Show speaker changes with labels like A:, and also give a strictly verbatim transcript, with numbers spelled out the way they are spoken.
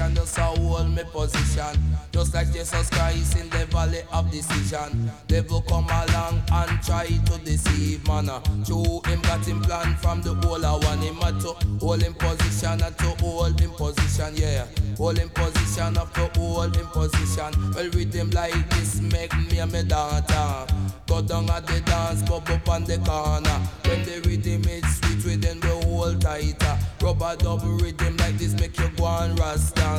A: position, just a hold me position. Just like Jesus Christ in the valley of decision. Devil come along and try to deceive man. Through him got him plan from the whole of one. Him had to hold in position and to hold in position, yeah. Hold in position up to hold in position. Well, rhythm like this make me a me daughter. Go down at the dance, pop up on the corner. When the rhythm is sweet, we then we hold tighter. Rubber double rhythm like this make you go and rasta.